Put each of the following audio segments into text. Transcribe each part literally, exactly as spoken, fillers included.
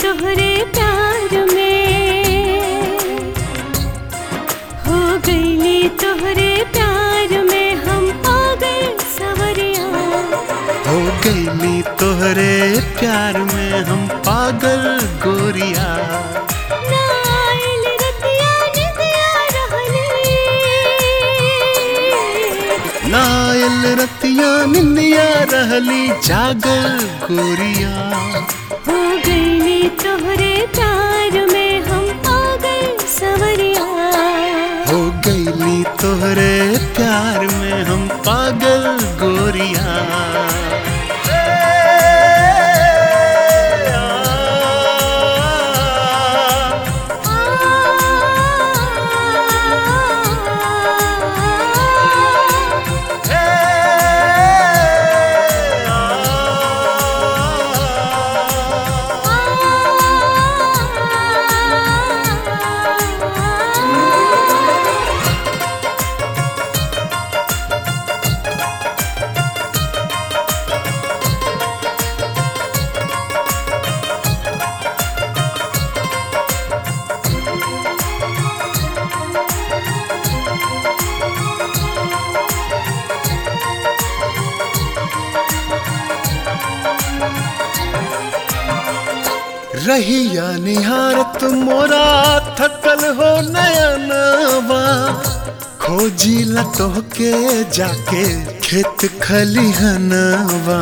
तोहरे प्यार में, हो गईली तोहरे प्यार में हम पागल सवरिया। हो गईली तोहरे प्यार में हम पागल गोरिया। ना आइल रतिया निंदिया रहली, ना आइल रतिया निंदिया रहली जागल गोरिया। हो गईली तोहरे प्यार में हम पागल सवरिया। हो गईली तोहरे प्यार में हम पागल गोरिया। रहिया निहारत मोरा थकल हो नयनवा। खोजिला तोहके जाके खेत खलिहनवा।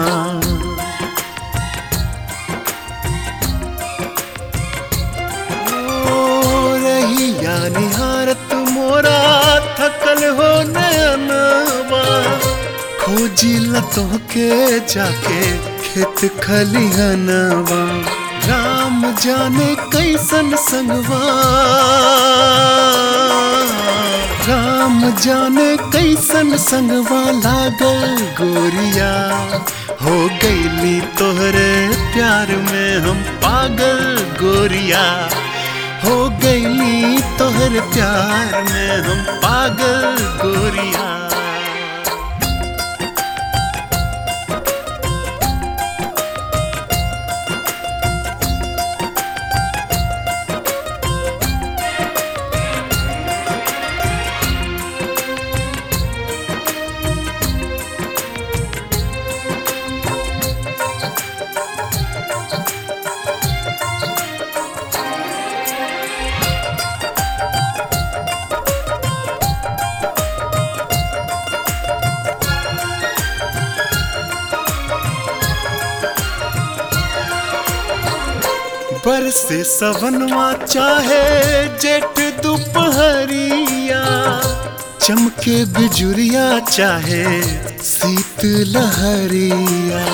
ओ रहिया निहारत मोरा थकल हो नयनवा। खोजिला तोहके जाके खेत खलिहनवा। राम जाने कैसन संगवा, राम जाने कैसन संगवा लागल गोरिया। हो गईली तोहरे प्यार में हम पागल गोरिया। हो गईली तोहरे प्यार में हम पागल गोरिया। बरसे सवनवा चाहे जेठ दोपहरिया। चमके बिजुरिया चाहे शीत लहरिया।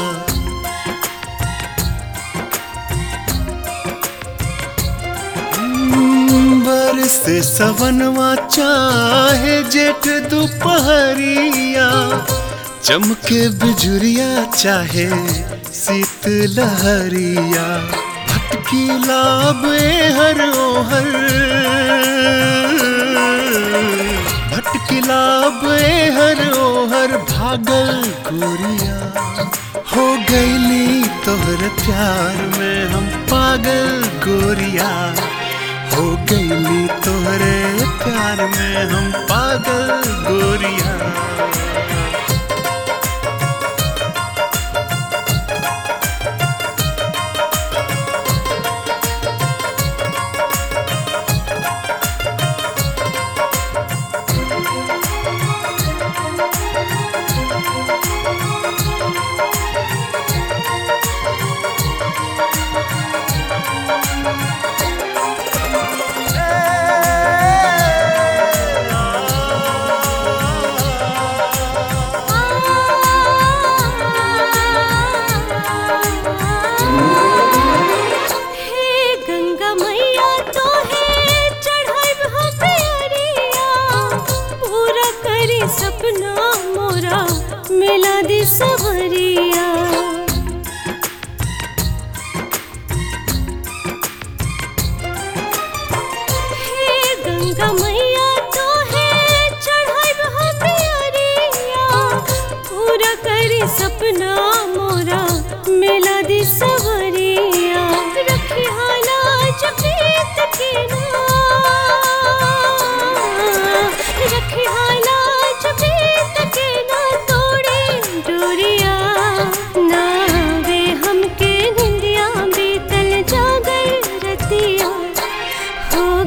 बरसे सवनवा चाहे जेठ दोपहरिया। चमके बिजुरिया चाहे शीत लहरिया। भटकीला हर ओहर, भटकीला हर ओहर भागल गोरिया। हो गईली तोहर प्यार में हम पागल गोरिया। हो गईली तोहरे प्यार में हम पागल गोरिया। सपना मोरा मिला दी सवरिया। हे गंगा मैया तो है चढ़ाई प्यारिया। पूरा करी सपना मोरा मिला दी सवरिया। रखी हाल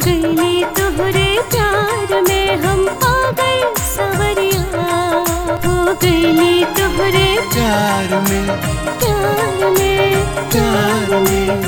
गईली तोहरे प्यार में हम पागल सवरिया। हो गईली तोहरे प्यार में प्यार में प्यार में